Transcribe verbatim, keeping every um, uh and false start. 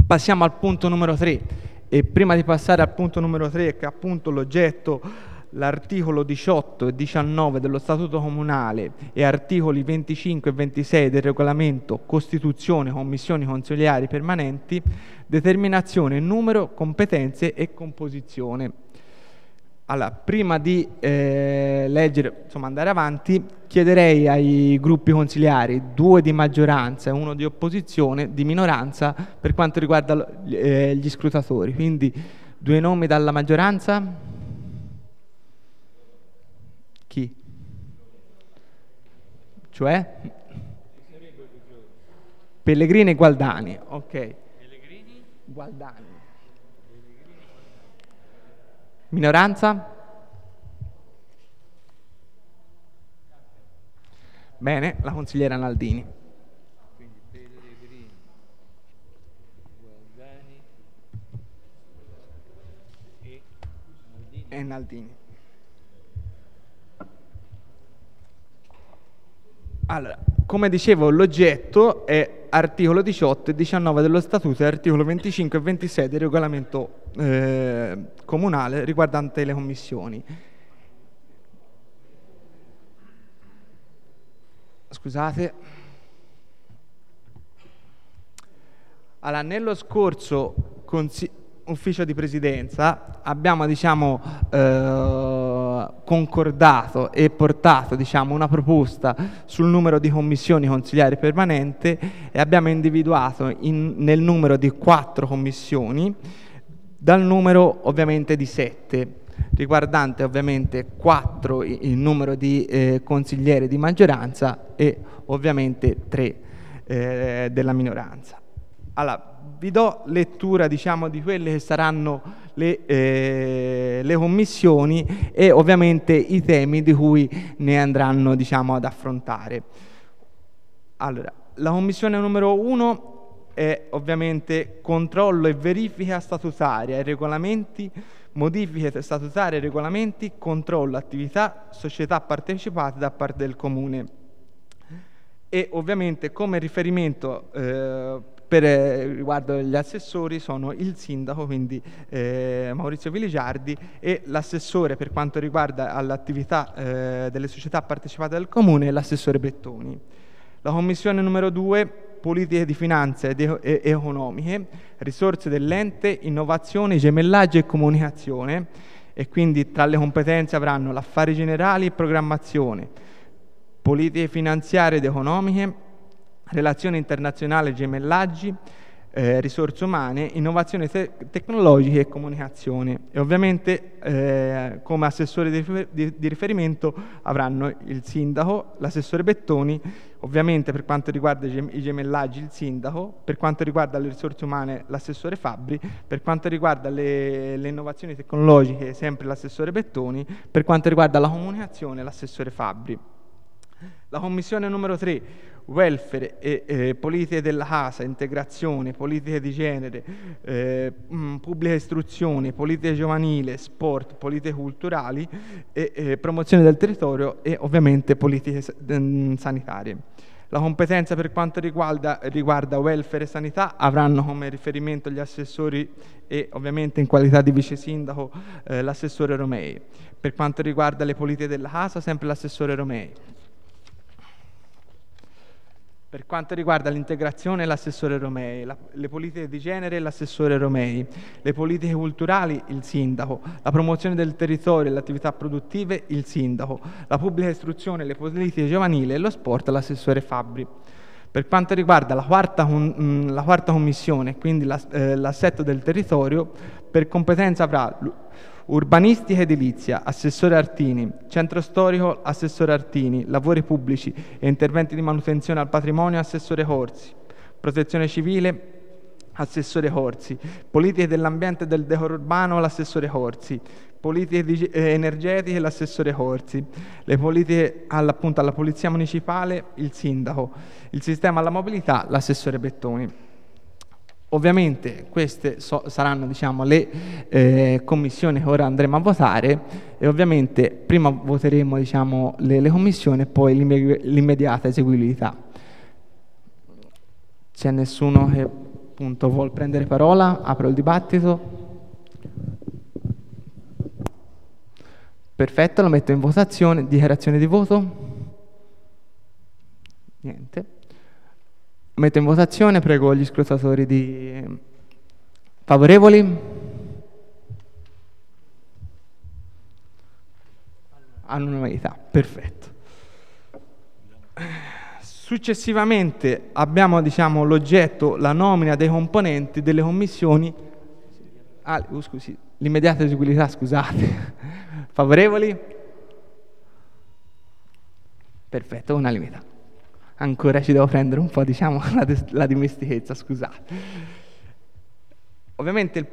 Passiamo al punto numero tre, e prima di passare al punto numero tre, che è appunto l'oggetto, l'articolo diciotto e diciannove dello Statuto Comunale e articoli venticinque e ventisei del regolamento Costituzione, Commissioni Consiliari Permanenti, determinazione, numero, competenze e composizione. Allora, prima di eh, leggere, insomma andare avanti, chiederei ai gruppi consiliari, due di maggioranza e uno di opposizione, di minoranza, per quanto riguarda eh, gli scrutatori. Quindi due nomi dalla maggioranza. Chi? Cioè? Pellegrini e Gualdani. Ok. Pellegrini? Gualdani. Minoranza? Bene, la consigliera Naldini. Quindi Pellegrini, Gualdani e Naldini. E Naldini. Allora, come dicevo, l'oggetto è articolo diciotto e diciannove dello Statuto e articolo venticinque e ventisei del regolamento eh, comunale riguardante le commissioni. Scusate. Allora, nello scorso consiglio ufficio di presidenza abbiamo diciamo eh, concordato e portato diciamo una proposta sul numero di commissioni consiliari permanente e abbiamo individuato in, nel numero di quattro commissioni dal numero ovviamente di sette, riguardante ovviamente quattro il numero di eh, consiglieri di maggioranza e ovviamente tre eh, della minoranza. Allora, vi do lettura diciamo di quelle che saranno le, eh, le commissioni e ovviamente i temi di cui ne andranno diciamo ad affrontare. Allora, la commissione numero uno è ovviamente controllo e verifica statutaria e regolamenti, modifiche statutarie e regolamenti, controllo attività, società partecipate da parte del Comune. E ovviamente come riferimento eh, per eh, riguardo agli assessori sono il sindaco, quindi eh, Maurizio Viligiardi, e l'assessore per quanto riguarda all'attività eh, delle società partecipate del Comune, l'assessore Bettoni. La commissione numero due, politiche di finanza ed e- e- economiche, risorse dell'ente, innovazione, gemellaggio e comunicazione, e quindi tra le competenze avranno l'affari generali e programmazione, politiche finanziarie ed economiche, relazioni internazionali e gemellaggi, eh, risorse umane, innovazioni te- tecnologiche e comunicazione. E ovviamente eh, come assessori di, rifer- di, di riferimento avranno il sindaco, l'assessore Bettoni, ovviamente per quanto riguarda i, gem- i gemellaggi il sindaco, per quanto riguarda le risorse umane l'assessore Fabbri, per quanto riguarda le, le innovazioni tecnologiche sempre l'assessore Bettoni, per quanto riguarda la comunicazione l'assessore Fabbri. La commissione numero tre, welfare e eh, politiche della casa, integrazione, politiche di genere, eh, mh, pubblica istruzione, politiche giovanile, sport, politiche culturali e eh, promozione del territorio e ovviamente politiche mh, sanitarie. La competenza per quanto riguarda, riguarda welfare e sanità avranno come riferimento gli assessori e ovviamente in qualità di vice sindaco eh, l'assessore Romei. Per quanto riguarda le politiche della casa sempre l'assessore Romei. Per quanto riguarda l'integrazione, l'assessore Romei, la, le politiche di genere, l'assessore Romei, le politiche culturali, il sindaco, la promozione del territorio e le attività produttive, il sindaco, la pubblica istruzione, le politiche giovanili e lo sport, l'assessore Fabbri. Per quanto riguarda la quarta, mh, la quarta commissione, quindi la, eh, l'assetto del territorio, per competenza avrà urbanistica edilizia, assessore Artini, centro storico, assessore Artini, lavori pubblici e interventi di manutenzione al patrimonio, assessore Corsi, protezione civile, assessore Corsi, politiche dell'ambiente e del decoro urbano, l'assessore Corsi, politiche di, eh, energetiche, l'assessore Corsi, le politiche alla, appunto, alla polizia municipale, il sindaco, il sistema alla mobilità, l'assessore Bettoni. Ovviamente queste so, saranno diciamo, le eh, commissioni che ora andremo a votare e ovviamente prima voteremo diciamo, le, le commissioni e poi l'imme- l'immediata eseguibilità. C'è nessuno che punto vuol prendere parola? Apro il dibattito. Perfetto, lo metto in votazione. Dichiarazione di voto? Niente. Lo metto in votazione, prego gli scrutatori di... Favorevoli? All'unanimità, perfetto. Successivamente abbiamo, diciamo, l'oggetto, la nomina dei componenti delle commissioni. Ah, uh, scusi, l'immediata eseguibilità, scusate. Favorevoli? Perfetto, unanimità. Ancora ci devo prendere un po', diciamo, la, la dimestichezza, scusate. Ovviamente il